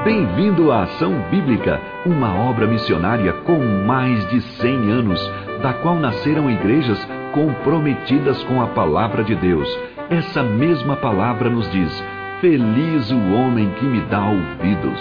Bem-vindo à Ação Bíblica, uma obra missionária com mais de 100 anos, da qual nasceram igrejas comprometidas com a palavra de Deus. Essa mesma palavra nos diz: feliz o homem que me dá ouvidos.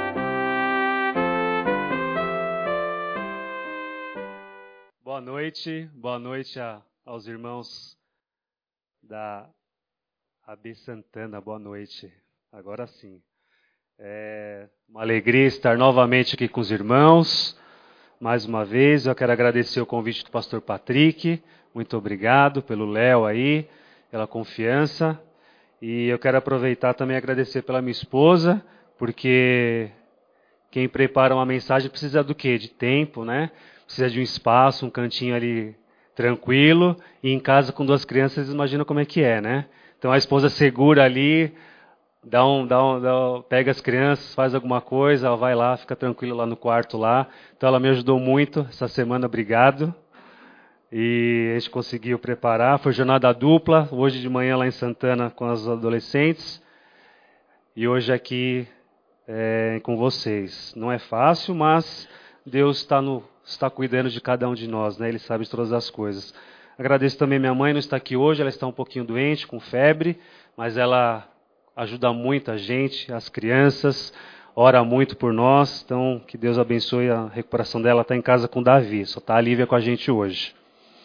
Boa noite aos irmãos da AB Santana, boa noite, agora sim. É uma alegria estar novamente aqui com os irmãos, mais uma vez. Eu quero agradecer o convite do pastor Patrick, muito obrigado pelo Léo aí, pela confiança. E eu quero aproveitar também e agradecer pela minha esposa, porque quem prepara uma mensagem precisa do quê? De tempo, né? Precisa de um espaço, um cantinho ali tranquilo, e em casa com duas crianças, vocês imaginam como é que é, né? Então a esposa segura ali, pega as crianças, faz alguma coisa, ela vai lá, fica tranquila lá no quarto lá. Então ela me ajudou muito essa semana, obrigado. E a gente conseguiu preparar, foi jornada dupla, hoje de manhã lá em Santana com as adolescentes, e hoje aqui com vocês. Não é fácil, mas Deus está cuidando de cada um de nós, né? Ele sabe de todas as coisas. Agradeço também minha mãe, não está aqui hoje, ela está um pouquinho doente, com febre, mas ela ajuda muito a gente, as crianças, ora muito por nós, então que Deus abençoe a recuperação dela. Está em casa com o Davi, só está a Lívia com a gente hoje.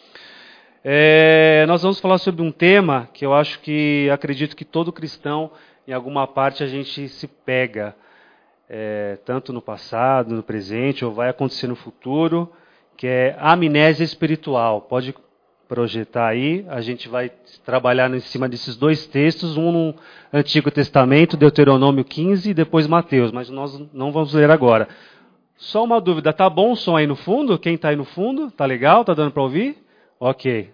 Nós vamos falar sobre um tema que eu acredito que todo cristão, em alguma parte, a gente se pega, tanto no passado, no presente, ou vai acontecer no futuro, que é a amnésia espiritual. Pode projetar aí, a gente vai trabalhar em cima desses dois textos, um no Antigo Testamento, Deuteronômio 15, e depois Mateus, mas nós não vamos ler agora. Só uma dúvida, tá bom o som aí no fundo? Quem está aí no fundo? Tá legal? Tá dando para ouvir? Ok.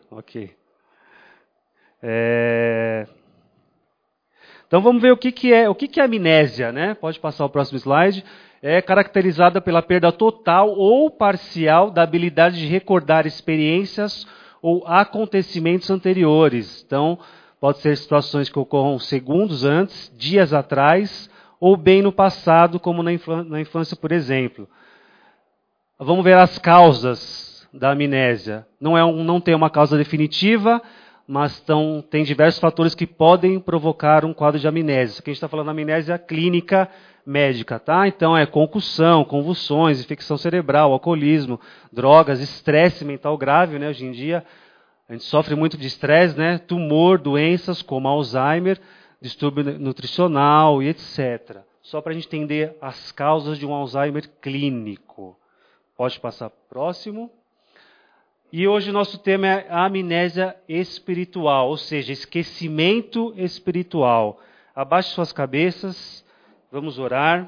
Então vamos ver o que é amnésia, né? Pode passar o próximo slide. É caracterizada pela perda total ou parcial da habilidade de recordar experiências ou acontecimentos anteriores. Então, pode ser situações que ocorram segundos antes, dias atrás, ou bem no passado, como na infância, por exemplo. Vamos ver as causas da amnésia. Não tem uma causa definitiva, mas tem diversos fatores que podem provocar um quadro de amnésia. Aqui a gente está falando de amnésia clínica médica, tá? Então é concussão, convulsões, infecção cerebral, alcoolismo, drogas, estresse mental grave, né? Hoje em dia a gente sofre muito de estresse, né? Tumor, doenças como Alzheimer, distúrbio nutricional e etc. Só para a gente entender as causas de um Alzheimer clínico. Pode passar próximo. E hoje o nosso tema é a amnésia espiritual, ou seja, esquecimento espiritual. Abaixe suas cabeças, vamos orar.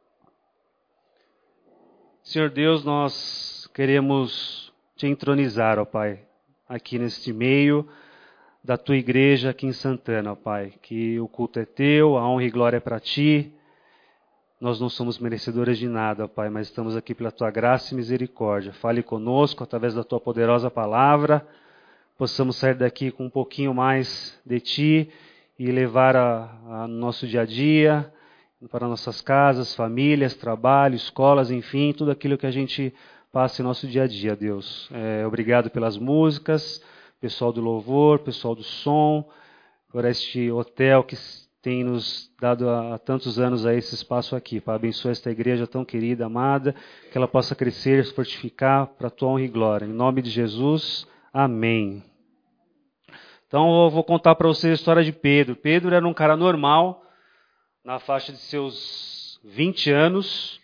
Senhor Deus, nós queremos te entronizar, ó Pai, aqui neste meio da tua igreja aqui em Santana, ó Pai, que o culto é teu, a honra e glória é para ti. Nós não somos merecedores de nada, ó Pai, mas estamos aqui pela Tua graça e misericórdia. Fale conosco através da Tua poderosa palavra. Possamos sair daqui com um pouquinho mais de Ti e levar a nosso dia a dia, para nossas casas, famílias, trabalho, escolas, enfim, tudo aquilo que a gente passa em nosso dia a dia, Deus. Obrigado pelas músicas, pessoal do louvor, pessoal do som, por este hotel que tem nos dado há tantos anos a esse espaço aqui, para abençoar esta igreja tão querida, amada, que ela possa crescer, se fortificar para a tua honra e glória. Em nome de Jesus, amém. Então eu vou contar para vocês a história de Pedro. Pedro era um cara normal, na faixa de seus 20 anos,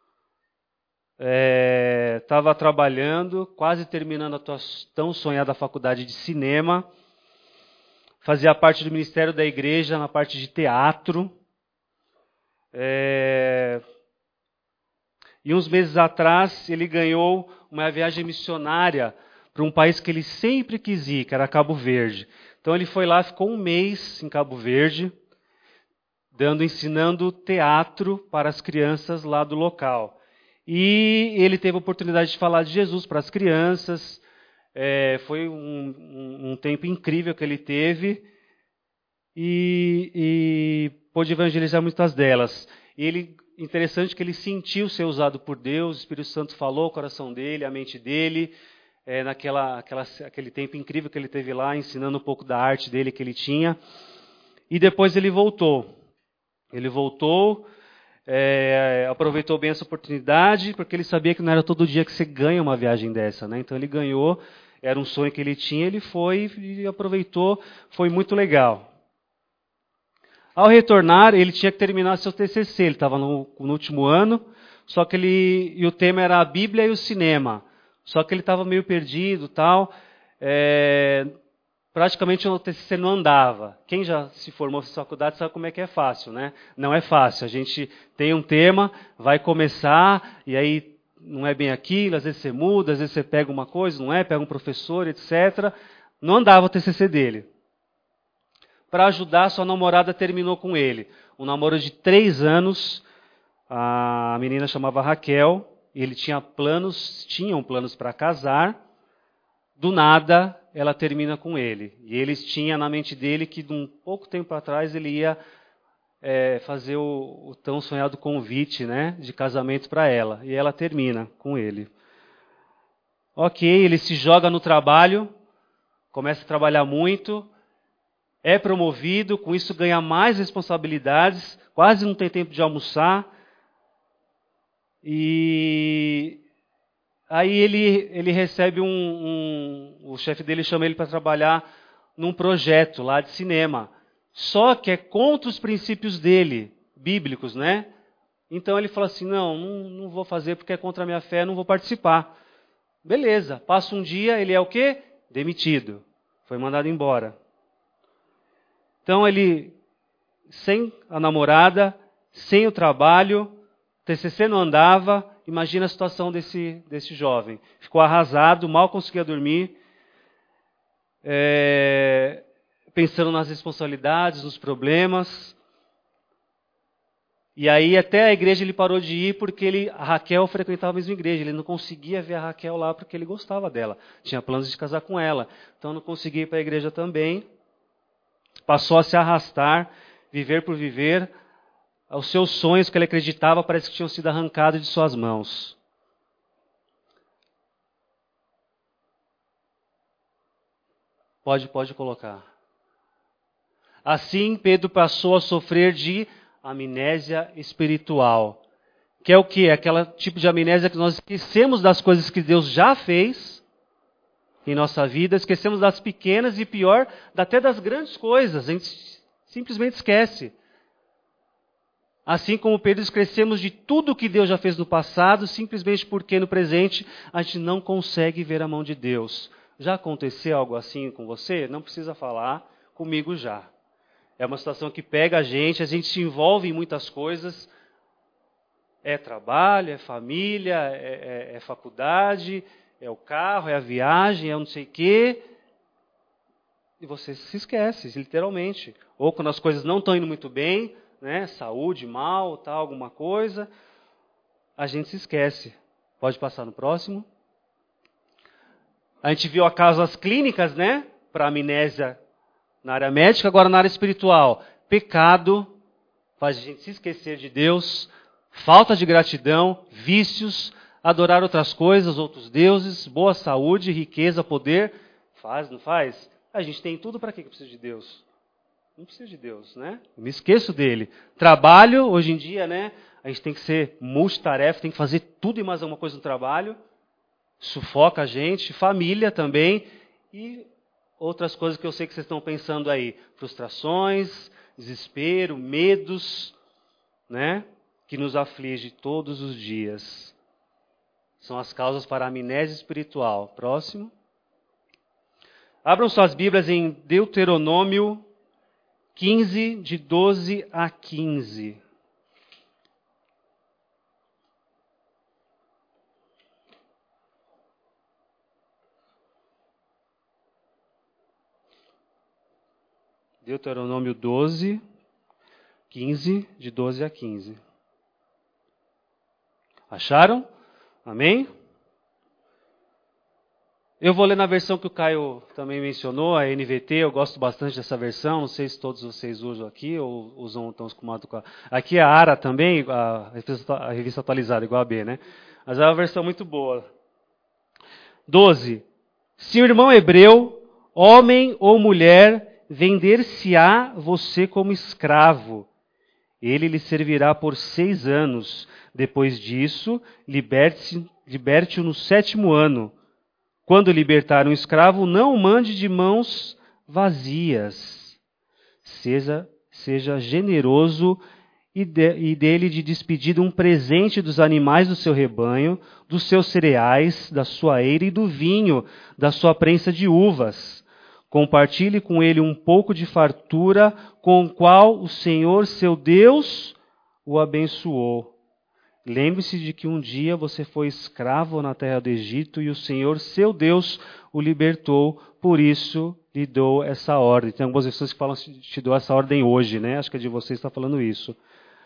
estava trabalhando, quase terminando a tão sonhada faculdade de cinema, fazia parte do ministério da igreja na parte de teatro. E uns meses atrás ele ganhou uma viagem missionária para um país que ele sempre quis ir, que era Cabo Verde. Então ele foi lá, ficou um mês em Cabo Verde, ensinando teatro para as crianças lá do local. E ele teve a oportunidade de falar de Jesus para as crianças. Foi um tempo incrível que ele teve e pôde evangelizar muitas delas. E ele, interessante que ele sentiu ser usado por Deus, o Espírito Santo falou o coração dele, a mente dele, aquele tempo incrível que ele teve lá, ensinando um pouco da arte dele que ele tinha. E depois ele voltou. Ele voltou, aproveitou bem essa oportunidade, porque ele sabia que não era todo dia que você ganha uma viagem dessa, né? Então ele ganhou, era um sonho que ele tinha, ele foi e aproveitou, foi muito legal. Ao retornar, ele tinha que terminar seu TCC, ele estava no último ano, só que e o tema era a Bíblia e o cinema. Só que ele estava meio perdido, tal. Praticamente o TCC não andava. Quem já se formou na faculdade sabe como é que é fácil, né? Não é fácil. A gente tem um tema, vai começar, e aí não é bem aquilo, às vezes você muda, às vezes você pega uma coisa, não é, pega um professor, etc. Não andava o TCC dele. Para ajudar, sua namorada terminou com ele. Um namoro de 3 anos, a menina chamava Raquel, e ele tinham planos para casar. Do nada, ela termina com ele. E eles tinham na mente dele que, de um pouco tempo atrás, ele ia fazer o tão sonhado convite, né, de casamento para ela. E ela termina com ele. Ok, ele se joga no trabalho, começa a trabalhar muito, é promovido, com isso ganha mais responsabilidades, quase não tem tempo de almoçar. E aí ele recebe o chefe dele chama ele para trabalhar num projeto lá de cinema. Só que é contra os princípios dele, bíblicos, né? Então ele fala assim, não vou fazer porque é contra a minha fé, não vou participar. Beleza, passa um dia, ele é o quê? Demitido. Foi mandado embora. Então ele, sem a namorada, sem o trabalho, TCC não andava, imagina a situação desse jovem. Ficou arrasado, mal conseguia dormir, pensando nas responsabilidades, nos problemas. E aí até a igreja ele parou de ir porque a Raquel frequentava a mesma igreja. Ele não conseguia ver a Raquel lá porque ele gostava dela. Tinha planos de casar com ela. Então não conseguia ir para a igreja também. Passou a se arrastar, viver por viver. Os seus sonhos que ele acreditava parece que tinham sido arrancados de suas mãos. Pode colocar. Assim, Pedro passou a sofrer de amnésia espiritual. Que é o quê? Aquele tipo de amnésia que nós esquecemos das coisas que Deus já fez em nossa vida, esquecemos das pequenas e pior, até das grandes coisas. A gente simplesmente esquece. Assim como Pedro, esquecemos de tudo que Deus já fez no passado, simplesmente porque no presente a gente não consegue ver a mão de Deus. Já aconteceu algo assim com você? Não precisa falar, comigo já. É uma situação que pega a gente se envolve em muitas coisas. É trabalho, é família, é faculdade, é o carro, é a viagem, é não sei o quê. E você se esquece, literalmente. Ou quando as coisas não estão indo muito bem, né, saúde, mal, tal, alguma coisa, a gente se esquece. Pode passar no próximo. A gente viu a causas clínicas, né, para amnésia na área médica, agora na área espiritual. Pecado faz a gente se esquecer de Deus, falta de gratidão, vícios, adorar outras coisas, outros deuses, boa saúde, riqueza, poder. Faz, não faz? A gente tem tudo, para que precisa de Deus? Não precisa de Deus, né? Eu me esqueço dele. Trabalho, hoje em dia, né? A gente tem que ser multitarefa, tem que fazer tudo e mais alguma coisa no trabalho. Sufoca a gente. Família também. E outras coisas que eu sei que vocês estão pensando aí. Frustrações, desespero, medos, né? Que nos aflige todos os dias. São as causas para a amnésia espiritual. Próximo. Abram suas Bíblias em Deuteronômio 15, de 12 a 15. Deuteronômio 12, 15, de 12 a 15. Acharam? Amém? Eu vou ler na versão que o Caio também mencionou, a NVT, eu gosto bastante dessa versão, não sei se todos vocês usam aqui ou usam tão acostumados com a... Aqui é a ARA também, a revista atualizada, igual a B, né? Mas é uma versão muito boa. 12. Se o irmão hebreu, homem ou mulher, vender-se-á você como escravo, ele lhe servirá por 6 anos. Depois disso, liberte-o no 7º ano. Quando libertar um escravo, não o mande de mãos vazias. Seja generoso e dele de despedida um presente dos animais do seu rebanho, dos seus cereais, da sua eira e do vinho, da sua prensa de uvas. Compartilhe com ele um pouco de fartura com o qual o Senhor, seu Deus, o abençoou. Lembre-se de que um dia você foi escravo na terra do Egito e o Senhor, seu Deus, o libertou, por isso lhe dou essa ordem. Tem algumas pessoas que falam, te dou essa ordem hoje, né? Acho que a de vocês está falando isso.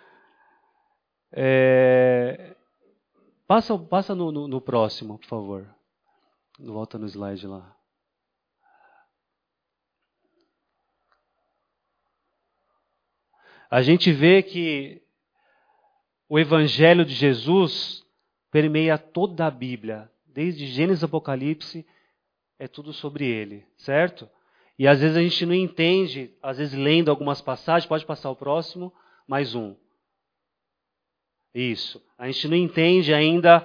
Passa no próximo, por favor. Volta no slide lá. A gente vê que o Evangelho de Jesus permeia toda a Bíblia. Desde Gênesis e Apocalipse, é tudo sobre ele, certo? E às vezes a gente não entende, às vezes lendo algumas passagens, pode passar o próximo, mais um. Isso. A gente não entende ainda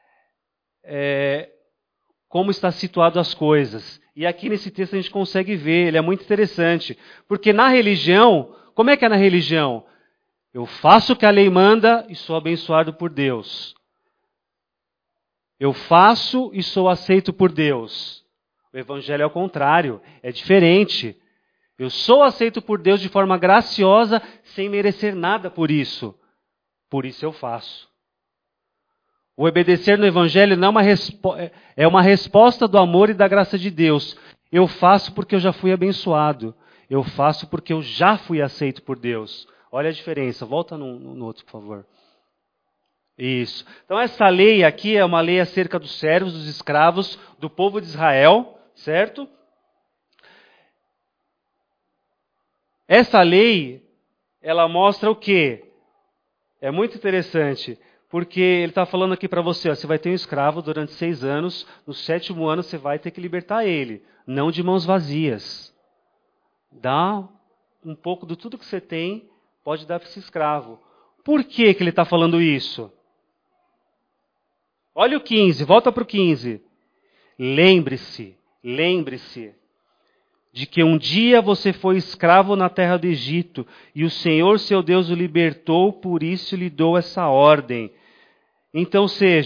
como está situado as coisas. E aqui nesse texto a gente consegue ver, ele é muito interessante. Porque na religião, como é que é na religião? Eu faço o que a lei manda e sou abençoado por Deus. Eu faço e sou aceito por Deus. O Evangelho é o contrário, é diferente. Eu sou aceito por Deus de forma graciosa, sem merecer nada por isso. Por isso eu faço. O obedecer no Evangelho não é uma resposta do amor e da graça de Deus. Eu faço porque eu já fui abençoado. Eu faço porque eu já fui aceito por Deus. Olha a diferença. Volta no outro, por favor. Isso. Então essa lei aqui é uma lei acerca dos servos, dos escravos, do povo de Israel, certo? Essa lei, ela mostra o quê? É muito interessante, porque ele está falando aqui para você, você vai ter um escravo durante 6 anos, no 7º ano você vai ter que libertar ele, não de mãos vazias. Dá um pouco de tudo que você tem, pode dar para esse escravo. Por que ele está falando isso? Olha o 15, volta para o 15. Lembre-se de que um dia você foi escravo na terra do Egito e o Senhor, seu Deus, o libertou, por isso lhe dou essa ordem. Então,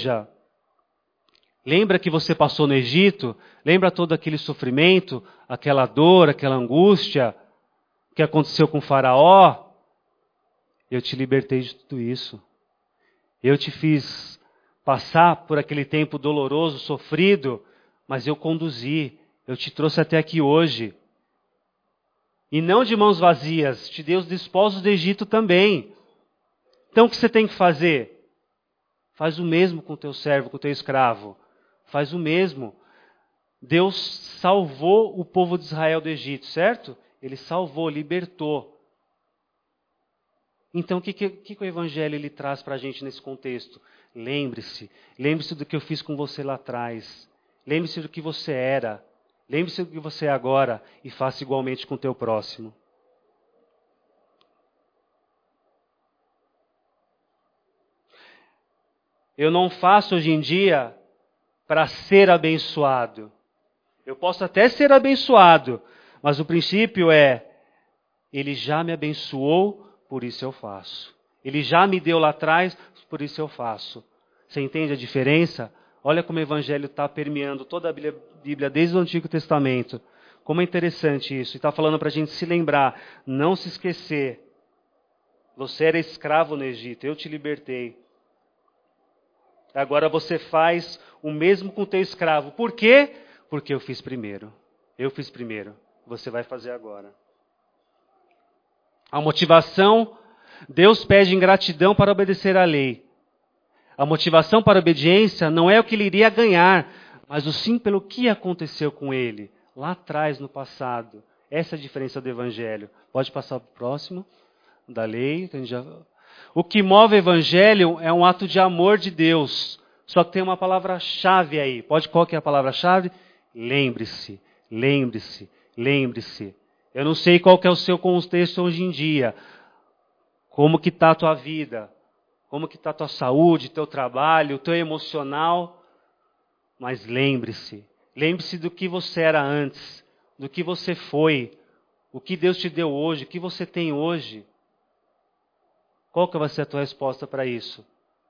lembra que você passou no Egito? Lembra todo aquele sofrimento, aquela dor, aquela angústia que aconteceu com Faraó? Eu te libertei de tudo isso. Eu te fiz passar por aquele tempo doloroso, sofrido, mas eu conduzi, eu te trouxe até aqui hoje. E não de mãos vazias, te dei os despojos do Egito também. Então o que você tem que fazer? Faz o mesmo com o teu servo, com o teu escravo. Faz o mesmo. Deus salvou o povo de Israel do Egito, certo? Ele salvou, libertou. Então, o que o Evangelho ele traz para a gente nesse contexto? Lembre-se do que eu fiz com você lá atrás. Lembre-se do que você era. Lembre-se do que você é agora e faça igualmente com o teu próximo. Eu não faço hoje em dia para ser abençoado. Eu posso até ser abençoado, mas o princípio é, ele já me abençoou, por isso eu faço. Ele já me deu lá atrás, por isso eu faço. Você entende a diferença? Olha como o Evangelho está permeando toda a Bíblia desde o Antigo Testamento. Como é interessante isso. E está falando para a gente se lembrar, não se esquecer. Você era escravo no Egito, eu te libertei. Agora você faz o mesmo com o teu escravo. Por quê? Porque eu fiz primeiro. Eu fiz primeiro. Você vai fazer agora. A motivação, Deus pede ingratidão para obedecer à lei. A motivação para a obediência não é o que ele iria ganhar, mas o sim pelo que aconteceu com ele, lá atrás, no passado. Essa é a diferença do Evangelho. Pode passar para o próximo, da lei. O que move o Evangelho é um ato de amor de Deus. Só que tem uma palavra-chave aí. Qual que é a palavra-chave? Lembre-se, lembre-se, lembre-se. Eu não sei qual que é o seu contexto hoje em dia. Como que está a tua vida? Como que está a tua saúde, teu trabalho, teu emocional? Mas lembre-se. Lembre-se do que você era antes, do que você foi, o que Deus te deu hoje, o que você tem hoje. Qual que vai ser a tua resposta para isso?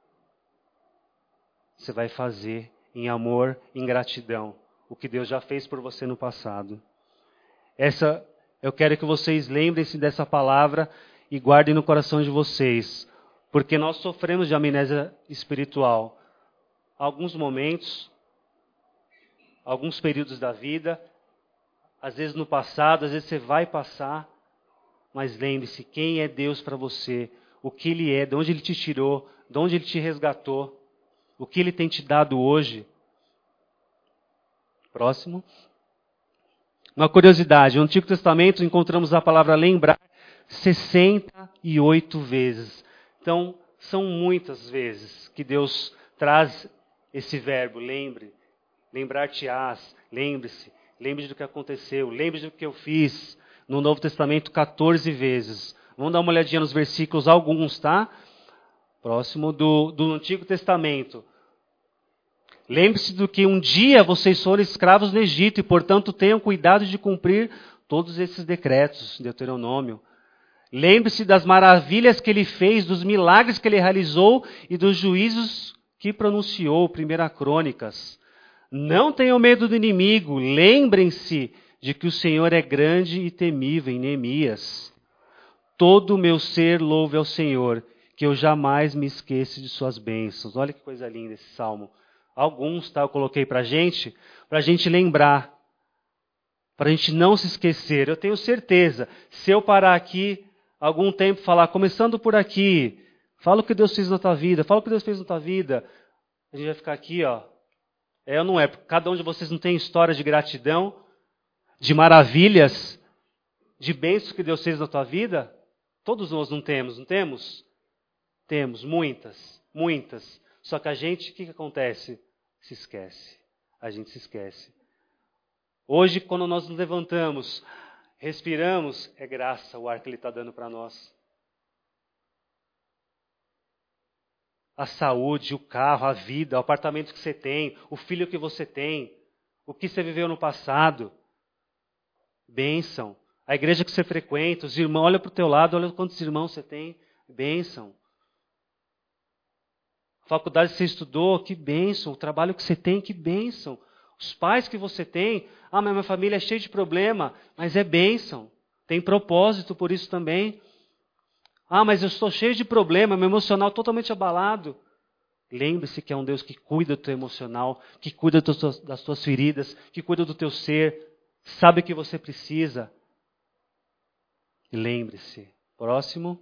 Você vai fazer em amor, em gratidão, o que Deus já fez por você no passado. Eu quero que vocês lembrem-se dessa palavra e guardem no coração de vocês, porque nós sofremos de amnésia espiritual. Alguns momentos, alguns períodos da vida, às vezes no passado, às vezes você vai passar, mas lembre-se, quem é Deus para você, o que Ele é, de onde Ele te tirou, de onde Ele te resgatou, o que Ele tem te dado hoje. Próximo. Uma curiosidade, no Antigo Testamento encontramos a palavra lembrar 68 vezes. Então, são muitas vezes que Deus traz esse verbo, lembre, lembrar-te-ás, lembre-se, lembre do que aconteceu, lembre do que eu fiz. No Novo Testamento, 14 vezes. Vamos dar uma olhadinha nos versículos, alguns, tá? Próximo do Antigo Testamento. Lembre-se do que um dia vocês foram escravos no Egito e, portanto, tenham cuidado de cumprir todos esses decretos, Deuteronômio. Lembre-se das maravilhas que Ele fez, dos milagres que Ele realizou e dos juízos que pronunciou, 1 Crônicas. Não tenham medo do inimigo, lembrem-se de que o Senhor é grande e temível, em Neemias. Todo o meu ser louve ao Senhor, que eu jamais me esqueça de suas bênçãos. Olha que coisa linda esse salmo. Alguns, tá, eu coloquei para a gente lembrar, para a gente não se esquecer. Eu tenho certeza, se eu parar aqui algum tempo e falar, começando por aqui, fala o que Deus fez na tua vida, fala o que Deus fez na tua vida, a gente vai ficar aqui, ó. É ou não é? Porque cada um de vocês não tem história de gratidão, de maravilhas, de bênçãos que Deus fez na tua vida? Todos nós não temos, não temos? Temos, muitas, muitas. Só que a gente, o que acontece? Se esquece. A gente se esquece. Hoje, quando nós nos levantamos, respiramos, é graça o ar que Ele está dando para nós. A saúde, o carro, a vida, o apartamento que você tem, o filho que você tem, o que você viveu no passado. Bênção. A igreja que você frequenta, os irmãos, olha para o teu lado, olha quantos irmãos você tem. Bênção. A faculdade que você estudou, que bênção. O trabalho que você tem, que bênção. Os pais que você tem, mas minha família é cheia de problema, mas é bênção. Tem propósito por isso também. Mas eu estou cheio de problema, meu emocional totalmente abalado. Lembre-se que é um Deus que cuida do teu emocional, que cuida das tuas feridas, que cuida do teu ser, sabe o que você precisa. E lembre-se. Próximo.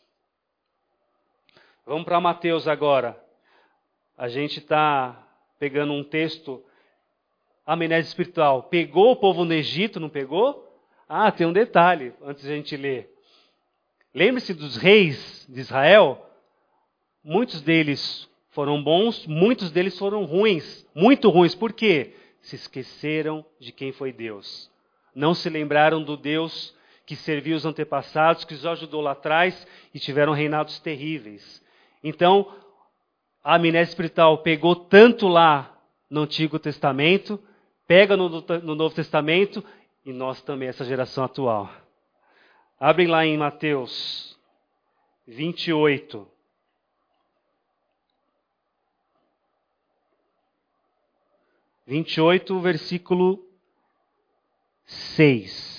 Vamos para Mateus agora. A gente está pegando um texto, amnésia espiritual. Pegou o povo no Egito, não pegou? Tem um detalhe, antes de a gente ler. Lembre-se dos reis de Israel. Muitos deles foram bons, muitos deles foram ruins. Muito ruins. Por quê? Se esqueceram de quem foi Deus. Não se lembraram do Deus que serviu os antepassados, que os ajudou lá atrás e tiveram reinados terríveis. Então, a amnésia espiritual pegou tanto lá no Antigo Testamento, pega no Novo Testamento e nós também, essa geração atual. Abrem lá em Mateus 28. Versículo 6.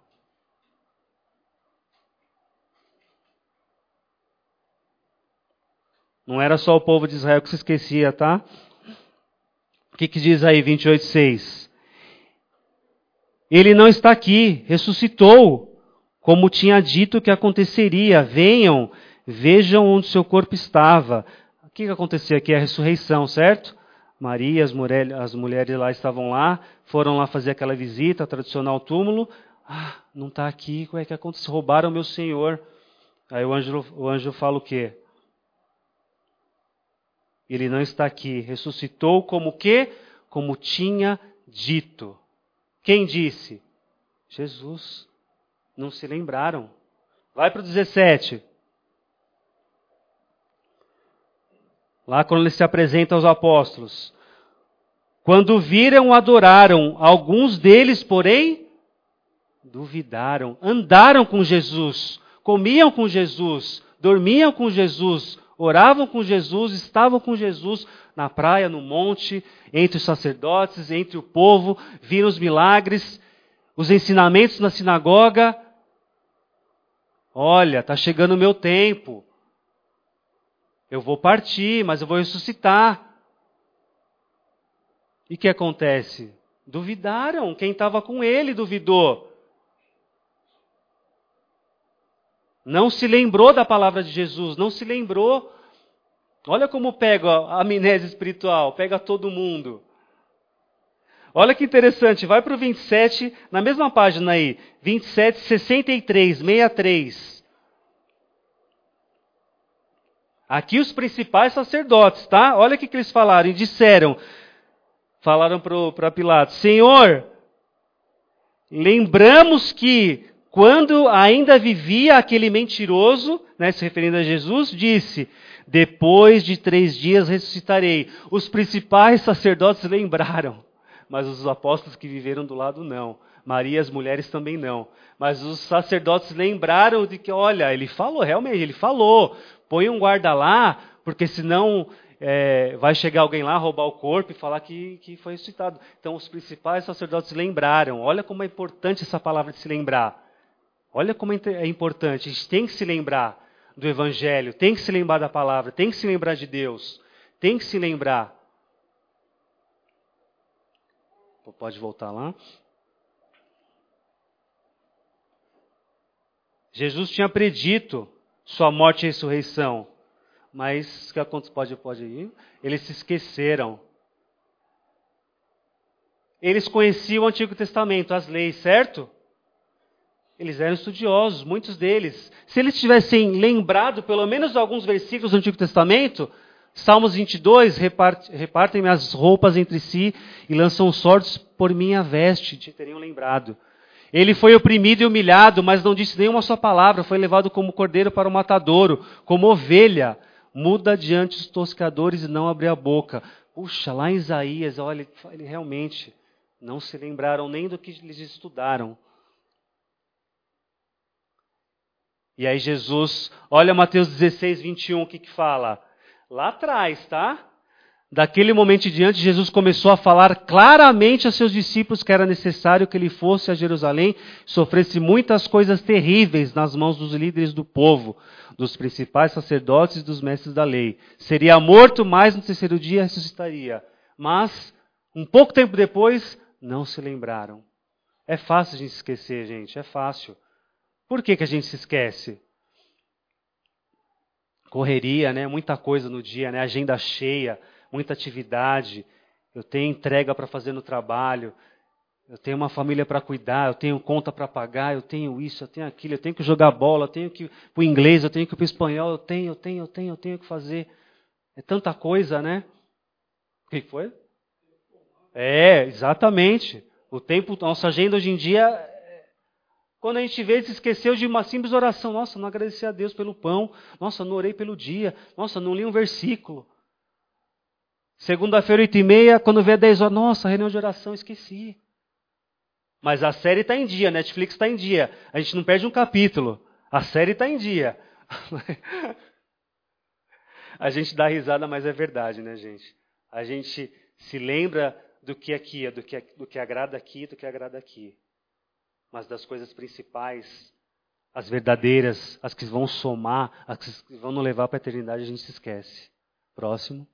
Não era só o povo de Israel que se esquecia, tá? O que diz aí, 28:6? Ele não está aqui, ressuscitou, como tinha dito que aconteceria. Venham, vejam onde seu corpo estava. O que aconteceu aqui? A ressurreição, certo? Maria, as mulheres lá estavam lá, foram lá fazer aquela visita tradicional ao túmulo. Não está aqui, como é que aconteceu? Roubaram meu Senhor. Aí o anjo fala o quê? Ele não está aqui. Ressuscitou como o quê? Como tinha dito. Quem disse? Jesus. Não se lembraram. Vai para o 17. Lá quando ele se apresenta aos apóstolos. Quando viram, adoraram. Alguns deles, porém, duvidaram. Andaram com Jesus. Comiam com Jesus. Dormiam com Jesus. Oravam com Jesus. Estavam com Jesus na praia, no monte, entre os sacerdotes, entre o povo. Viram os milagres, os ensinamentos na sinagoga. Olha, está chegando o meu tempo. Eu vou partir, mas eu vou ressuscitar. E o que acontece? Duvidaram. Quem estava com ele duvidou. Não se lembrou da palavra de Jesus, não se lembrou. Olha como pega a amnésia espiritual, pega todo mundo. Olha que interessante, vai para o 27, na mesma página aí, 27, 63, 63. Aqui os principais sacerdotes, tá? Olha o que eles falaram e disseram. Falaram para Pilatos: Senhor, lembramos que quando ainda vivia aquele mentiroso, né, se referindo a Jesus, disse: depois de 3 dias ressuscitarei. Os principais sacerdotes lembraram, mas os apóstolos que viveram do lado não. Maria e as mulheres também não. Mas os sacerdotes lembraram de que, olha, ele falou, realmente, ele falou. Põe um guarda lá, porque senão vai chegar alguém lá, roubar o corpo e falar que foi ressuscitado. Então os principais sacerdotes lembraram. Olha como é importante essa palavra de se lembrar. Olha como é importante. A gente tem que se lembrar do Evangelho, tem que se lembrar da palavra, tem que se lembrar de Deus. Tem que se lembrar. Pode voltar lá. Jesus tinha predito sua morte e ressurreição. Mas, o que aconteceu? Pode ir? Eles se esqueceram. Eles conheciam o Antigo Testamento, as leis, certo? Eles eram estudiosos, muitos deles. Se eles tivessem lembrado pelo menos alguns versículos do Antigo Testamento, Salmos 22, repartem minhas roupas entre si e lançam sortes por minha veste, te teriam lembrado. Ele foi oprimido e humilhado, mas não disse nenhuma só palavra, foi levado como cordeiro para o matadouro, como ovelha, muda diante dos tosqueadores e não abriu a boca. Puxa, lá em Isaías, olha, ele realmente não se lembraram nem do que eles estudaram. E aí Jesus, olha Mateus 16, 21, o que fala? Lá atrás, tá? Daquele momento em diante, Jesus começou a falar claramente a seus discípulos que era necessário que ele fosse a Jerusalém, sofresse muitas coisas terríveis nas mãos dos líderes do povo, dos principais sacerdotes e dos mestres da lei. Seria morto, mas no 3º dia ressuscitaria. Mas, um pouco tempo depois, não se lembraram. É fácil a gente esquecer, gente, é fácil. Por que a gente se esquece? Correria, né? Muita coisa no dia, né? Agenda cheia, muita atividade. Eu tenho entrega para fazer no trabalho. Eu tenho uma família para cuidar. Eu tenho conta para pagar. Eu tenho isso, eu tenho aquilo. Eu tenho que jogar bola. Eu tenho que ir para o inglês. Eu tenho que ir para o espanhol. Eu tenho que fazer. É tanta coisa, né? O que foi? Exatamente. O tempo, nossa agenda hoje em dia... Quando a gente vê, se esqueceu de uma simples oração. Nossa, não agradeci a Deus pelo pão. Nossa, não orei pelo dia. Nossa, não li um versículo. Segunda-feira, 8h30, quando vê 10 horas. Nossa, reunião de oração, esqueci. Mas a série está em dia, a Netflix está em dia. A gente não perde um capítulo. A série está em dia. A gente dá risada, mas é verdade, né, gente? A gente se lembra do que aqui, do que agrada aqui, do que agrada aqui. Mas das coisas principais, as verdadeiras, as que vão somar, as que vão nos levar para a eternidade, a gente se esquece. Próximo.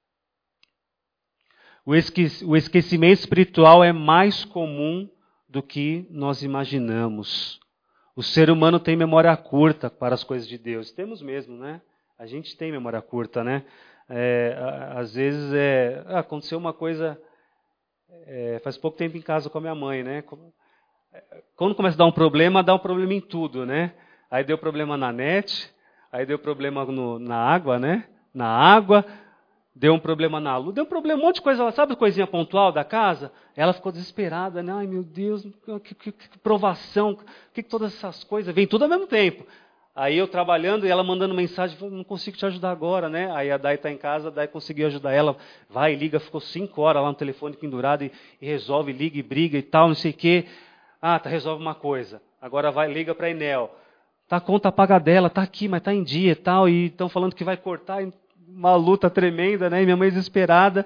O esquecimento espiritual é mais comum do que nós imaginamos. O ser humano tem memória curta para as coisas de Deus. Temos mesmo, né? A gente tem memória curta, né? Às vezes aconteceu uma coisa faz pouco tempo em casa com a minha mãe, né? Quando começa a dar um problema em tudo, né? Aí deu problema na net, aí deu problema na água, né? Na água, deu um problema na luz, deu um problema, um monte de coisa, sabe coisinha pontual da casa? Ela ficou desesperada, né? Ai meu Deus, que provação, que todas essas coisas, vem tudo ao mesmo tempo. Aí eu trabalhando e ela mandando mensagem, não consigo te ajudar agora, né? Aí a Dai está em casa, a Dai conseguiu ajudar ela, vai, liga, ficou 5 horas lá no telefone pendurado e resolve, liga e briga e tal, não sei o quê. Resolve uma coisa. Agora vai, liga para a Enel. Tá a conta paga dela, tá aqui, mas tá em dia e tal, e estão falando que vai cortar, uma luta tremenda, né? E minha mãe desesperada.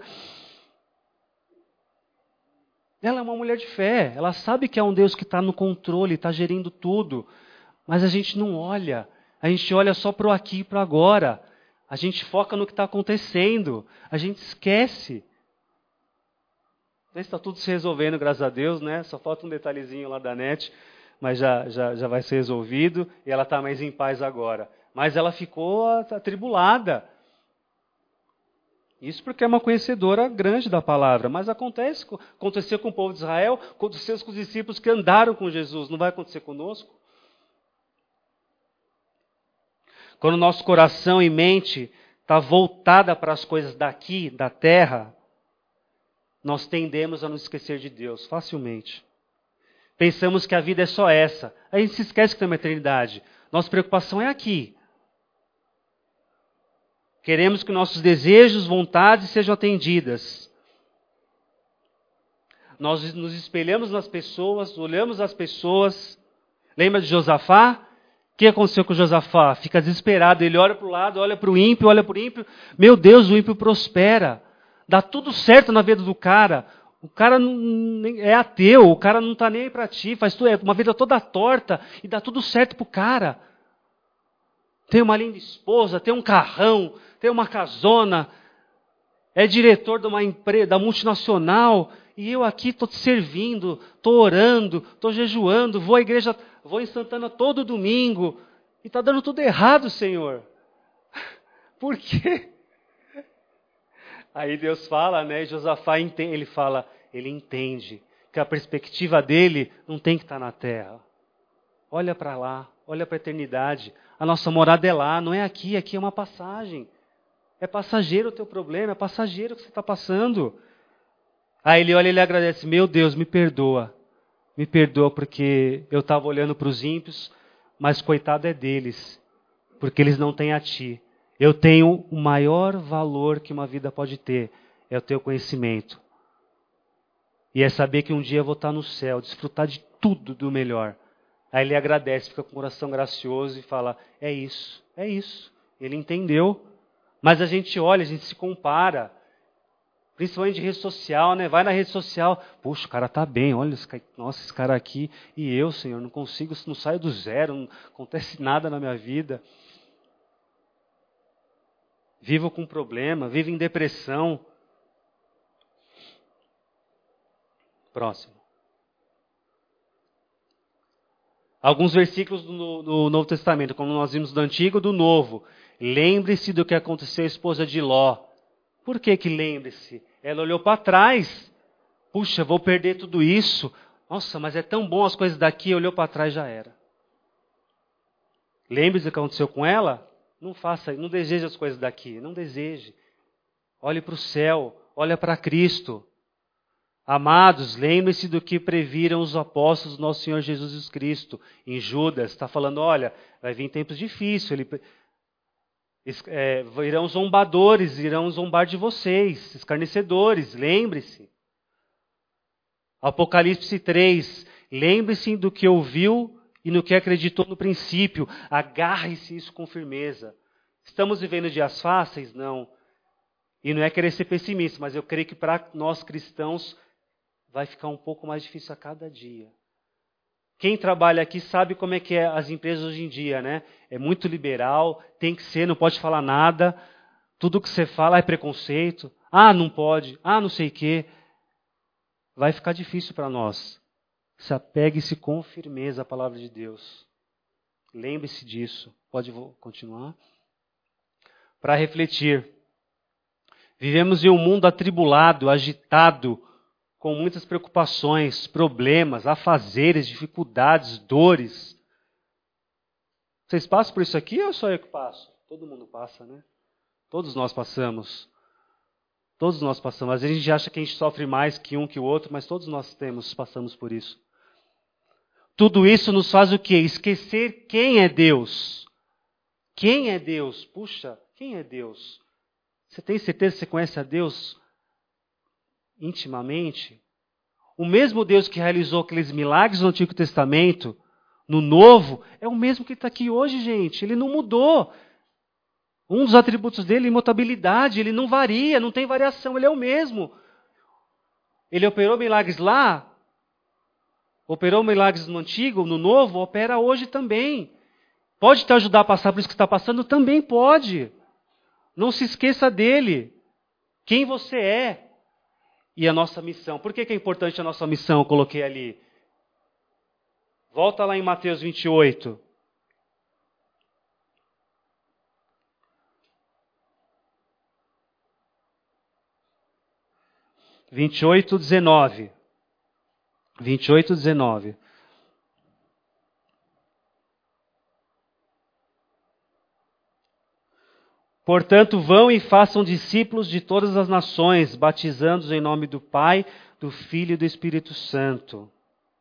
Ela é uma mulher de fé, ela sabe que é um Deus que está no controle, está gerindo tudo. Mas a gente não olha, a gente olha só para o aqui e para o agora. A gente foca no que está acontecendo, a gente esquece. Está tudo se resolvendo, graças a Deus, né? Só falta um detalhezinho lá da net, mas já vai ser resolvido e ela está mais em paz agora. Mas ela ficou atribulada. Isso porque é uma conhecedora grande da palavra, mas aconteceu com o povo de Israel, aconteceu com os discípulos que andaram com Jesus, não vai acontecer conosco? Quando o nosso coração e mente está voltada para as coisas daqui, da terra, nós tendemos a nos esquecer de Deus facilmente. Pensamos que a vida é só essa. A gente se esquece que tem uma eternidade. Nossa preocupação é aqui. Queremos que nossos desejos, vontades sejam atendidas. Nós nos espelhamos nas pessoas, olhamos as pessoas. Lembra de Josafá? O que aconteceu com Josafá? Fica desesperado, ele olha para o lado, olha para o ímpio. Meu Deus, o ímpio prospera. Dá tudo certo na vida do cara. O cara é ateu, o cara não está nem aí para ti, faz tudo, uma vida toda torta e dá tudo certo para o cara. Tem uma linda esposa, tem um carrão, tem uma casona, é diretor de uma empresa, da multinacional, e eu aqui estou te servindo, estou orando, estou jejuando, vou à igreja, vou em Santana todo domingo, e está dando tudo errado, Senhor. Por quê? Aí Deus fala, né? Josafá ele entende que a perspectiva dele não tem que estar na terra. Olha para lá, olha para a eternidade. A nossa morada é lá, não é aqui, aqui é uma passagem. É passageiro o teu problema, é passageiro o que você está passando. Aí ele olha e ele agradece, meu Deus, me perdoa porque eu estava olhando para os ímpios, mas coitado é deles, porque eles não têm a ti. Eu tenho o maior valor que uma vida pode ter, é o teu conhecimento. E é saber que um dia eu vou estar no céu, desfrutar de tudo do melhor. Aí ele agradece, fica com o coração gracioso e fala, é isso. Ele entendeu. Mas a gente olha, a gente se compara. Principalmente de rede social, né? Vai na rede social, puxa, o cara está bem, olha, esse cara aqui. E eu, Senhor, não consigo, não saio do zero, não acontece nada na minha vida. Vivo com problema, vivo em depressão. Próximo. Alguns versículos do Novo Testamento, como nós vimos do Antigo e do Novo. Lembre-se do que aconteceu à esposa de Ló. Por que lembre-se? Ela olhou para trás. Puxa, vou perder tudo isso. Nossa, mas é tão bom as coisas daqui. Olhou para trás, já era. Lembre-se do que aconteceu com ela? Não faça, não deseje as coisas daqui, não deseje. Olhe para o céu, olhe para Cristo. Amados, lembre-se do que previram os apóstolos do nosso Senhor Jesus Cristo. Em Judas, está falando, olha, vai vir tempos difíceis. Irão zombadores, irão zombar de vocês, escarnecedores, lembre-se. Apocalipse 3, lembre-se do que ouviu e no que acreditou no princípio, agarre-se isso com firmeza. Estamos vivendo dias fáceis? Não. E não é querer ser pessimista, mas eu creio que para nós cristãos vai ficar um pouco mais difícil a cada dia. Quem trabalha aqui sabe como é que é as empresas hoje em dia, né? É muito liberal, tem que ser, não pode falar nada, tudo que você fala é preconceito, não pode, não sei o quê. Vai ficar difícil para nós. Se apegue-se com firmeza à palavra de Deus. Lembre-se disso. Pode continuar? Para refletir. Vivemos em um mundo atribulado, agitado, com muitas preocupações, problemas, afazeres, dificuldades, dores. Vocês passam por isso aqui ou só eu que passo? Todo mundo passa, né? Todos nós passamos. Todos nós passamos. Às vezes a gente acha que a gente sofre mais que um que o outro, mas todos nós passamos por isso. Tudo isso nos faz o quê? Esquecer quem é Deus. Quem é Deus? Puxa, quem é Deus? Você tem certeza que você conhece a Deus intimamente? O mesmo Deus que realizou aqueles milagres no Antigo Testamento, no Novo, é o mesmo que está aqui hoje, gente. Ele não mudou. Um dos atributos dele é imutabilidade. Ele não varia, não tem variação. Ele é o mesmo. Ele operou milagres lá, operou milagres no Antigo, no Novo, opera hoje também. Pode te ajudar a passar por isso que está passando? Também pode. Não se esqueça dele. Quem você é. E a nossa missão. Por que é importante a nossa missão? Eu coloquei ali. Volta lá em Mateus 28. (28, 19). 28, 19. Portanto, vão e façam discípulos de todas as nações, batizando-os em nome do Pai, do Filho e do Espírito Santo.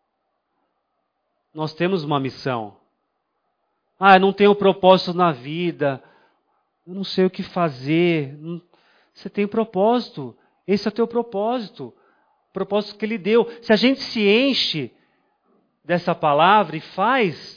Nós temos uma missão. Eu não tenho propósito na vida. Eu não sei o que fazer. Você tem propósito. Esse é o teu propósito. O propósito que Ele deu. Se a gente se enche dessa palavra e faz,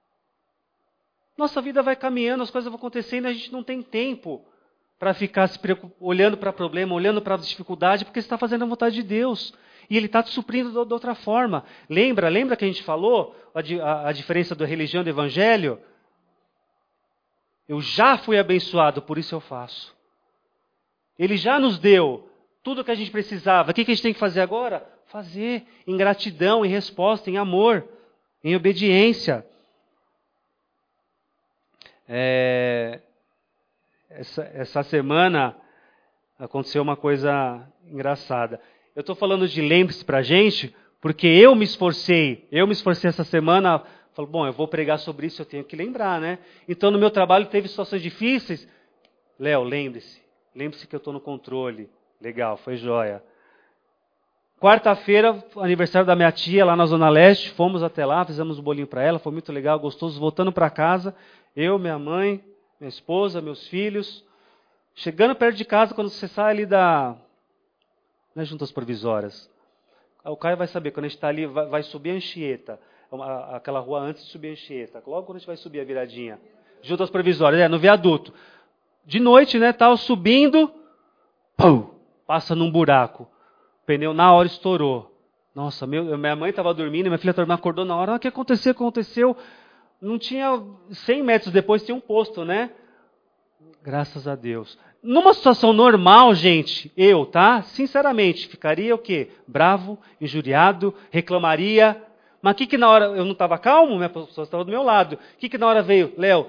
nossa vida vai caminhando, as coisas vão acontecendo, a gente não tem tempo para ficar olhando para problema, olhando para a dificuldade, porque você está fazendo a vontade de Deus. E Ele está te suprindo de outra forma. Lembra que a gente falou a diferença da religião e do evangelho? Eu já fui abençoado, por isso eu faço. Ele já nos deu tudo o que a gente precisava. O que a gente tem que fazer agora? Fazer em gratidão, em resposta, em amor, em obediência. Essa semana aconteceu uma coisa engraçada. Eu estou falando de lembre-se para a gente, porque eu me esforcei essa semana, falei, eu vou pregar sobre isso, eu tenho que lembrar, né? Então no meu trabalho teve situações difíceis. Léo, lembre-se que eu estou no controle. Legal, foi joia. Quarta-feira, aniversário da minha tia lá na Zona Leste, fomos até lá, fizemos um bolinho para ela, foi muito legal, gostoso. Voltando para casa, eu, minha mãe, minha esposa, meus filhos. Chegando perto de casa, quando você sai ali das juntas provisórias, o Caio vai saber, quando a gente está ali, vai subir a Anchieta, aquela rua antes de subir a Anchieta, logo quando a gente vai subir a viradinha, juntas provisórias, no viaduto. De noite, né, tal, subindo, pum, passa num buraco. O pneu na hora estourou. Nossa, minha mãe estava dormindo, minha filha também acordou na hora. O que aconteceu? Não tinha 100 metros depois, tinha um posto, né? Graças a Deus. Numa situação normal, gente, sinceramente, ficaria o quê? Bravo, injuriado, reclamaria. Mas que na hora, eu não estava calmo? Minha pessoa estava do meu lado. Que na hora veio? Léo,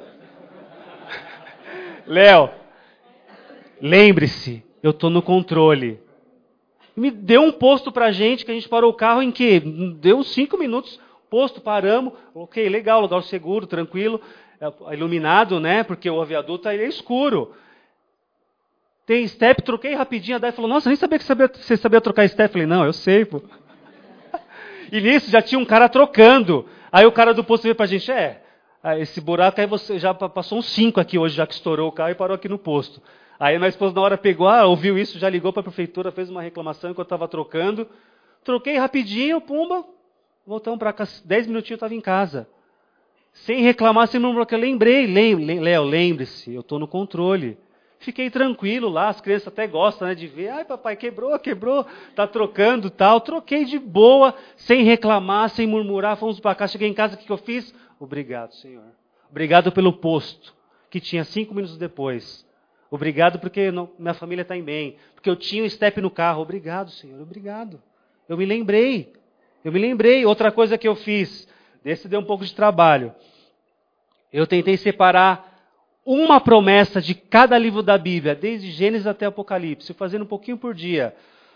lembre-se, eu estou no controle. Me deu um posto pra gente, que a gente parou o carro em quê? Deu uns 5 minutos, posto, paramos. Ok, legal, lugar seguro, tranquilo, iluminado, né? Porque o viaduto é escuro. Tem step, troquei rapidinho, a Dai falou, nossa, nem sabia que você sabia trocar step. Falei, não, eu sei, pô. E nisso já tinha um cara trocando. Aí o cara do posto veio pra gente, esse buraco aí você já passou uns 5 aqui hoje, já que estourou o carro e parou aqui no posto. Aí minha esposa na hora pegou, ouviu isso, já ligou para a prefeitura, fez uma reclamação enquanto eu estava trocando. Troquei rapidinho, pumba, voltamos para cá, 10 minutinhos eu estava em casa. Sem reclamar, sem murmurar, porque eu lembrei, Léo, lembre-se, eu estou no controle. Fiquei tranquilo lá, as crianças até gostam, né, de ver, ai papai, quebrou, tá trocando tal. Troquei de boa, sem reclamar, sem murmurar, fomos para cá, cheguei em casa, o que eu fiz? Obrigado, Senhor. Obrigado pelo posto, que tinha 5 minutos depois. Obrigado porque minha família está em bem. Porque eu tinha um step no carro. Obrigado, Senhor. Obrigado. Eu me lembrei. Outra coisa que eu fiz. Desse deu um pouco de trabalho. Eu tentei separar uma promessa de cada livro da Bíblia, desde Gênesis até Apocalipse, fazendo um pouquinho por dia.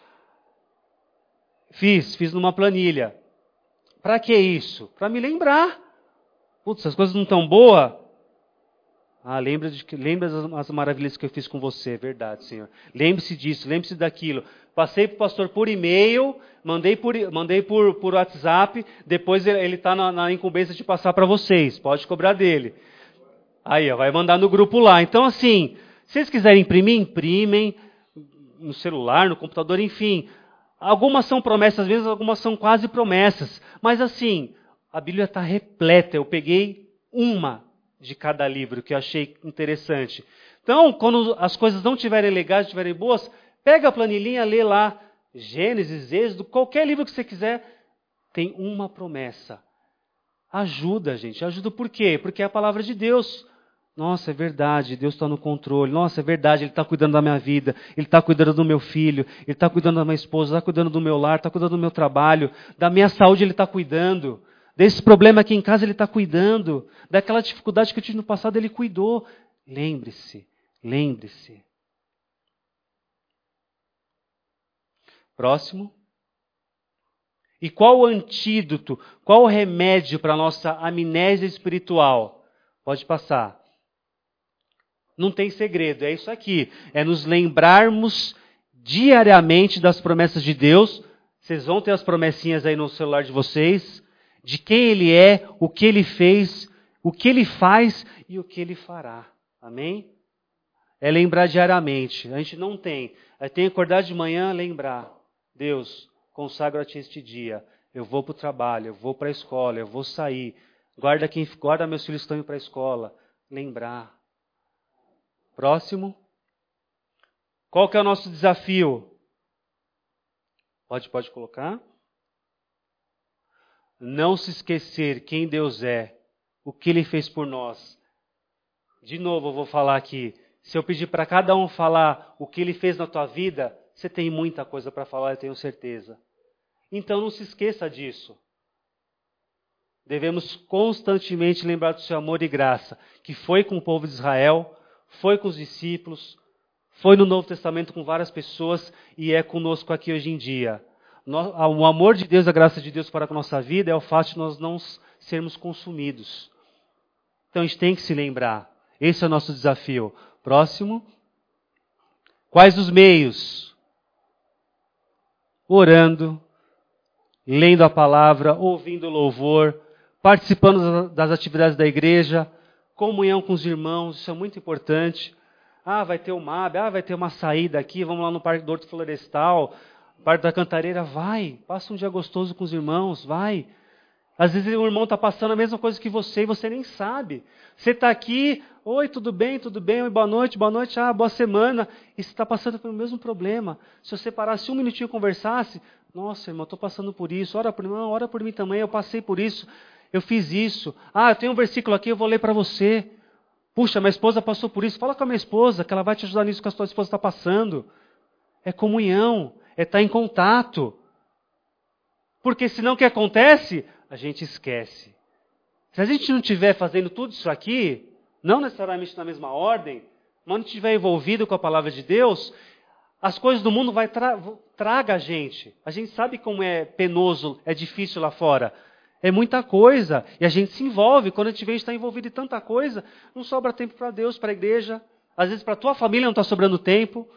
Fiz numa planilha. Para que isso? Para me lembrar. Putz, as coisas não estão boas. Lembra as maravilhas que eu fiz com você, é verdade, Senhor. Lembre-se disso, lembre-se daquilo. Passei para o pastor por e-mail, mandei por WhatsApp, depois ele está na incumbência de passar para vocês, pode cobrar dele. Aí, vai mandar no grupo lá. Então, assim, se vocês quiserem imprimir, imprimem no celular, no computador, enfim. Algumas são promessas mesmo, algumas são quase promessas. Mas, assim, a Bíblia está repleta. Eu peguei uma de cada livro que eu achei interessante. Então, quando as coisas não estiverem legais, estiverem boas, pega a planilhinha, lê lá. Gênesis, Êxodo, qualquer livro que você quiser, tem uma promessa. Ajuda, gente. Ajuda por quê? Porque é a palavra de Deus. Nossa, é verdade, Deus está no controle. Nossa, é verdade, Ele está cuidando da minha vida. Ele está cuidando do meu filho. Ele está cuidando da minha esposa. Está cuidando do meu lar. Está cuidando do meu trabalho. Da minha saúde Ele está cuidando. Desse problema aqui em casa Ele está cuidando. Daquela dificuldade que eu tive no passado Ele cuidou. Lembre-se, lembre-se. Próximo. E qual o antídoto, qual o remédio para a nossa amnésia espiritual? Pode passar. Não tem segredo, é isso aqui. É nos lembrarmos diariamente das promessas de Deus. Vocês vão ter as promessinhas aí no celular de vocês. De quem Ele é, o que Ele fez, o que Ele faz e o que Ele fará. Amém? É lembrar diariamente. A gente não tem. Aí tem que acordar de manhã, lembrar. Deus, consagro a Ti este dia. Eu vou para o trabalho, eu vou para a escola, eu vou sair. Guarda meus filhos que estão indo para a escola. Lembrar. Próximo. Qual que é o nosso desafio? Pode colocar. Não se esquecer quem Deus é, o que Ele fez por nós. De novo eu vou falar aqui. Se eu pedir para cada um falar o que Ele fez na tua vida, você tem muita coisa para falar, eu tenho certeza. Então não se esqueça disso. Devemos constantemente lembrar do seu amor e graça, que foi com o povo de Israel, foi com os discípulos, foi no Novo Testamento com várias pessoas e é conosco aqui hoje em dia. O amor de Deus, a graça de Deus para com a nossa vida é o fato de nós não sermos consumidos. Então a gente tem que se lembrar. Esse é o nosso desafio. Próximo. Quais os meios? Orando, lendo a palavra, ouvindo louvor, participando das atividades da igreja, comunhão com os irmãos, isso é muito importante. Vai ter o MAB, vai ter uma saída aqui, vamos lá no Parque do Horto Florestal, Parque da Cantareira, vai, passa um dia gostoso com os irmãos, vai. Às vezes o irmão está passando a mesma coisa que você e você nem sabe. Você está aqui, oi, tudo bem, oi, boa noite, boa semana. E você está passando pelo mesmo problema. Se você parasse um minutinho e conversasse, nossa, irmão, estou passando por isso, ora por mim, ora por mim também, eu passei por isso, eu fiz isso. Eu tenho um versículo aqui, eu vou ler para você. Puxa, minha esposa passou por isso, fala com a minha esposa, que ela vai te ajudar nisso que a sua esposa está passando. É comunhão, é estar em contato. Porque senão o que acontece? A gente esquece. Se a gente não estiver fazendo tudo isso aqui, não necessariamente na mesma ordem, mas não estiver envolvido com a palavra de Deus, as coisas do mundo traga a gente. A gente sabe como é penoso, é difícil lá fora. É muita coisa. E a gente se envolve. Quando a gente vê que está envolvido em tanta coisa, não sobra tempo para Deus, para a igreja. Às vezes para a tua família não está sobrando tempo.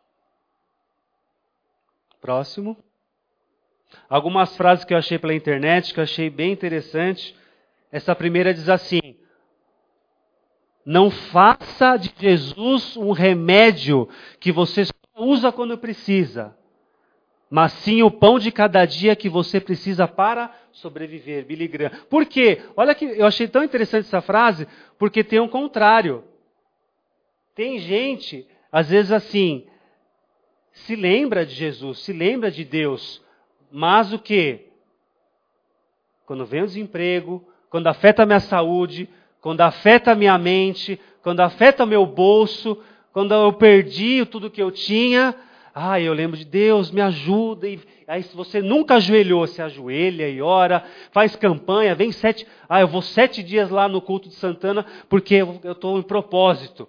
Próximo. Algumas frases que eu achei pela internet, que eu achei bem interessante. Essa primeira diz assim: não faça de Jesus um remédio que você só usa quando precisa, mas sim o pão de cada dia que você precisa para sobreviver. Billy Graham. Por quê? Olha que eu achei tão interessante essa frase, porque tem um contrário. Tem gente, às vezes assim, se lembra de Jesus, se lembra de Deus, mas o quê? Quando vem o desemprego, quando afeta a minha saúde, quando afeta a minha mente, quando afeta o meu bolso, quando eu perdi tudo que eu tinha, Eu lembro de Deus, me ajuda. E aí se você nunca ajoelhou, você ajoelha e ora, faz campanha, vem 7... eu vou 7 dias lá no culto de Santana porque eu estou em propósito.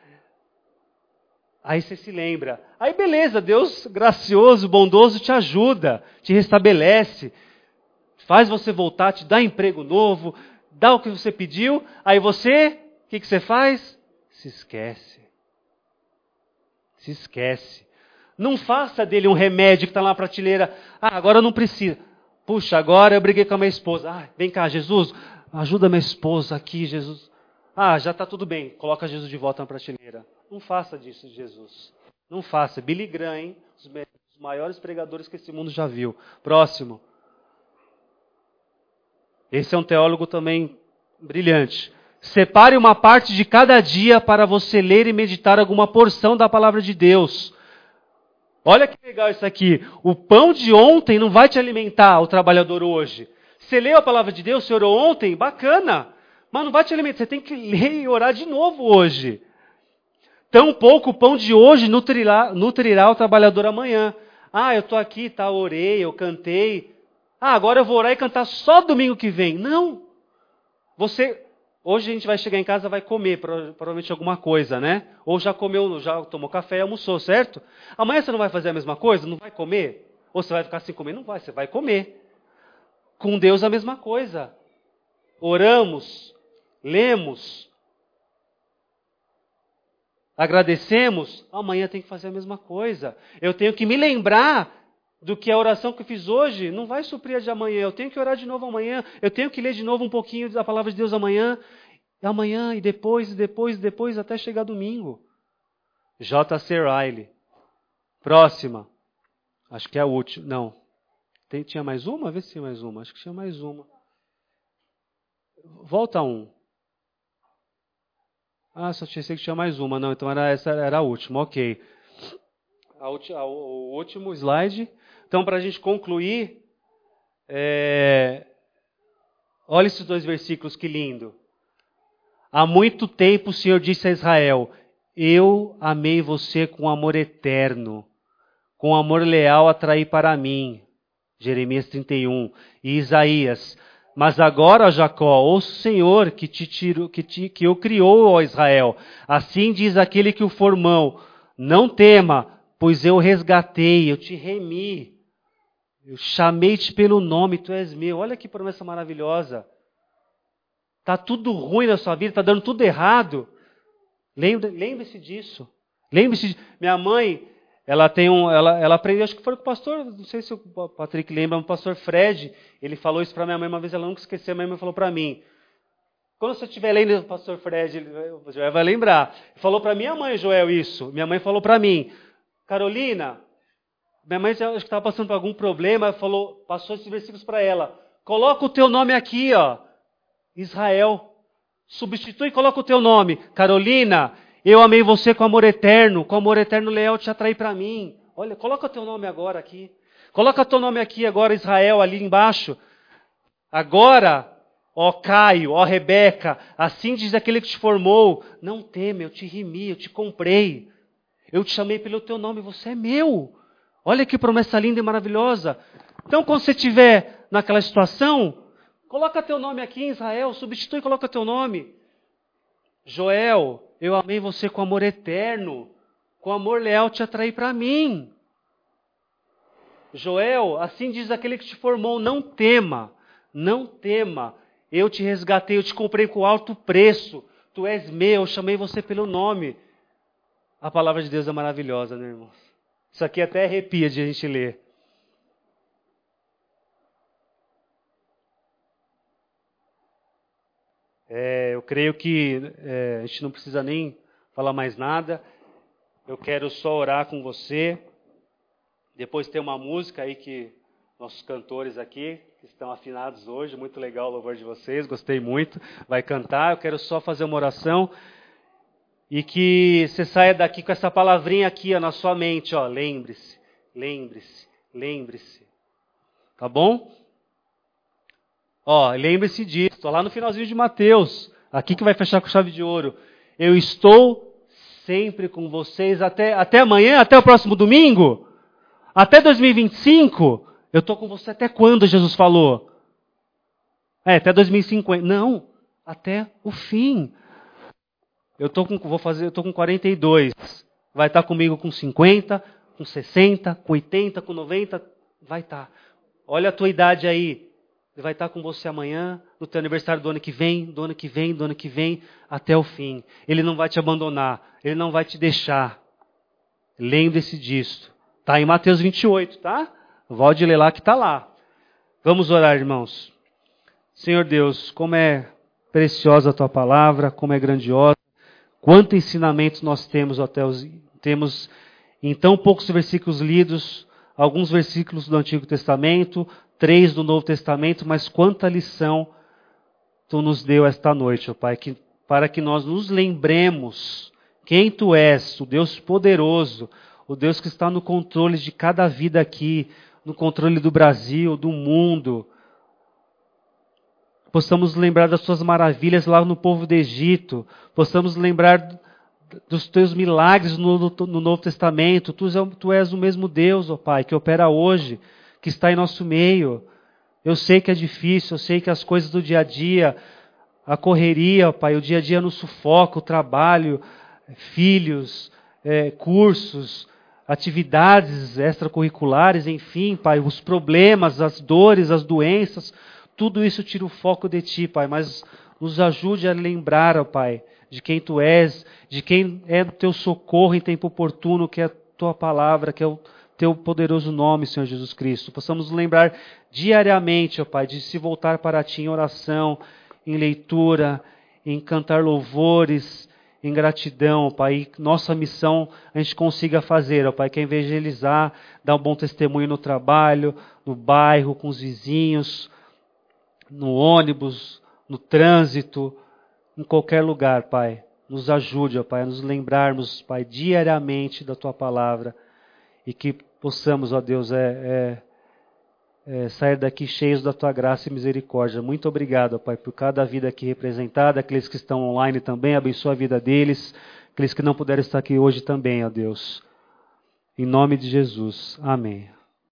Aí você se lembra. Aí beleza, Deus gracioso, bondoso te ajuda, te restabelece, faz você voltar, te dá emprego novo, dá o que você pediu. Aí você, o que você faz? Se esquece. Se esquece. Não faça dele um remédio que está lá na prateleira. Agora eu não preciso. Puxa, agora eu briguei com a minha esposa. Vem cá, Jesus, ajuda minha esposa aqui, Jesus. Já está tudo bem. Coloca Jesus de volta na prateleira. Não faça disso de Jesus. Não faça. Billy Graham, hein? Os maiores pregadores que esse mundo já viu. Próximo. Esse é um teólogo também brilhante. Separe uma parte de cada dia para você ler e meditar alguma porção da palavra de Deus. Olha que legal isso aqui. O pão de ontem não vai te alimentar, o trabalhador hoje. Você leu a palavra de Deus, você orou ontem? Bacana. Mas não vai te alimentar. Você tem que ler e orar de novo hoje. Tampouco o pão de hoje nutrirá o trabalhador amanhã. Eu estou aqui, orei, eu cantei. Agora eu vou orar e cantar só domingo que vem. Não. Hoje a gente vai chegar em casa e vai comer provavelmente alguma coisa, né? Ou já comeu, já tomou café e almoçou, certo? Amanhã você não vai fazer a mesma coisa? Não vai comer? Ou você vai ficar sem comer? Não vai, você vai comer. Com Deus a mesma coisa. Oramos, lemos, agradecemos, amanhã tem que fazer a mesma coisa. Eu tenho que me lembrar do que a oração que eu fiz hoje não vai suprir a de amanhã. Eu tenho que orar de novo amanhã. Eu tenho que ler de novo um pouquinho da palavra de Deus amanhã. E depois, até chegar domingo. J.C. Riley. Próxima. Acho que é a última. Não. Tinha mais uma? Vê se tinha mais uma. Acho que tinha mais uma. Volta um. Só tinha que tinha mais uma. Não, então essa era a última. Ok. O último slide. Então, para a gente concluir, olha esses 2 versículos, que lindo. Há muito tempo o Senhor disse a Israel, eu amei você com amor eterno, com amor leal atraí para mim. Jeremias 31. E Isaías, mas agora, Jacó, ouça o Senhor que o criou, ó Israel. Assim diz aquele que o formou, não tema, pois eu resgatei, eu te remi. Eu chamei-te pelo nome, tu és meu. Olha que promessa maravilhosa. Está tudo ruim na sua vida, está dando tudo errado. Lembre-se disso. Lembre-se. Minha mãe, ela aprendeu, acho que foi com o pastor, não sei se o Patrick lembra, o pastor Fred, ele falou isso para minha mãe uma vez, ela nunca esqueceu, minha mãe falou para mim. Quando você estiver lendo o pastor Fred, o Joel vai lembrar. Falou para minha mãe, Joel, isso. Minha mãe falou para mim, Carolina, minha mãe acho que estava passando por algum problema, passou esses versículos para ela. Coloca o teu nome aqui, ó, Israel. Substitui e coloca o teu nome. Carolina, eu amei você com amor eterno leal te atraí para mim. Olha, coloca o teu nome agora aqui. Coloca o teu nome aqui agora, Israel, ali embaixo. Agora, ó Caio, ó Rebeca, assim diz aquele que te formou. Não teme, eu te remi, eu te comprei. Eu te chamei pelo teu nome, você é meu. Olha que promessa linda e maravilhosa. Então, quando você estiver naquela situação, coloca teu nome aqui em Israel, substitui e coloca teu nome. Joel, eu amei você com amor eterno, com amor leal te atraí para mim. Joel, assim diz aquele que te formou, não tema, eu te resgatei, eu te comprei com alto preço, tu és meu, eu chamei você pelo nome. A palavra de Deus é maravilhosa, né, irmãos? Isso aqui até arrepia de a gente ler. Eu creio que a gente não precisa nem falar mais nada. Eu quero só orar com você. Depois tem uma música aí que nossos cantores aqui, que estão afinados hoje, muito legal o louvor de vocês, gostei muito, vai cantar. Eu quero só fazer uma oração e que você saia daqui com essa palavrinha aqui ó, na sua mente, ó, lembre-se, lembre-se, lembre-se. Tá bom? Ó, lembre-se disso, lá no finalzinho de Mateus, aqui que vai fechar com chave de ouro. Eu estou sempre com vocês até amanhã, até o próximo domingo, até 2025. Eu estou com você até quando, Jesus falou? Até 2050. Não, até o fim. Eu estou com 42. Vai estar comigo com 50, com 60, com 80, com 90? Vai estar. Olha a tua idade aí. Ele vai estar com você amanhã, no teu aniversário do ano que vem, do ano que vem, do ano que vem, até o fim. Ele não vai te abandonar, Ele não vai te deixar. Lembre-se disso. Está em Mateus 28, tá? Volte ler lá que está lá. Vamos orar, irmãos. Senhor Deus, como é preciosa a tua palavra, como é grandiosa. Quanto ensinamento nós temos temos em tão poucos versículos lidos, alguns versículos do Antigo Testamento, 3 do Novo Testamento, mas quanta lição Tu nos deu esta noite, ó Pai, para que nós nos lembremos quem Tu és, o Deus poderoso, o Deus que está no controle de cada vida aqui, no controle do Brasil, do mundo. Possamos lembrar das Tuas maravilhas lá no povo do Egito, possamos lembrar dos Teus milagres no Novo Testamento. Tu és o mesmo Deus, ó Pai, que opera hoje, que está em nosso meio. Eu sei que é difícil, eu sei que as coisas do dia a dia, a correria, ó Pai, o dia a dia nos sufoca, o trabalho, filhos, cursos, atividades extracurriculares, enfim, Pai, os problemas, as dores, as doenças, tudo isso tira o foco de Ti, Pai, mas nos ajude a lembrar, ó Pai, de quem Tu és, de quem é o Teu socorro em tempo oportuno, que é a Tua palavra, que é o Teu poderoso nome, Senhor Jesus Cristo. Possamos lembrar diariamente, ó Pai, de se voltar para Ti em oração, em leitura, em cantar louvores, em gratidão, ó Pai. E nossa missão a gente consiga fazer, ó Pai, que é evangelizar, dar um bom testemunho no trabalho, no bairro, com os vizinhos, no ônibus, no trânsito, em qualquer lugar, Pai. Nos ajude, ó Pai, a nos lembrarmos, Pai, diariamente da Tua palavra. E que possamos, ó Deus, sair daqui cheios da Tua graça e misericórdia. Muito obrigado, ó Pai, por cada vida aqui representada, aqueles que estão online também, abençoa a vida deles, aqueles que não puderam estar aqui hoje também, ó Deus. Em nome de Jesus. Amém.